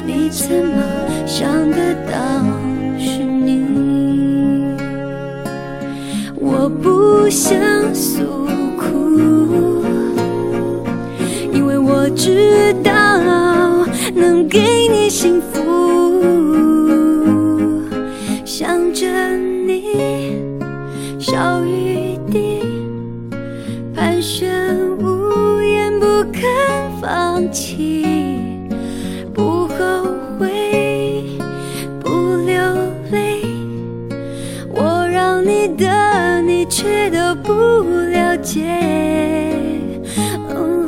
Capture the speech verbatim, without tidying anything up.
你怎么想得到是你？我不想诉苦，因为我知道能给你幸福。想着你，小雨滴盘旋无言，不肯放弃，不后悔，不流泪。我让你的，你却都不了解。哦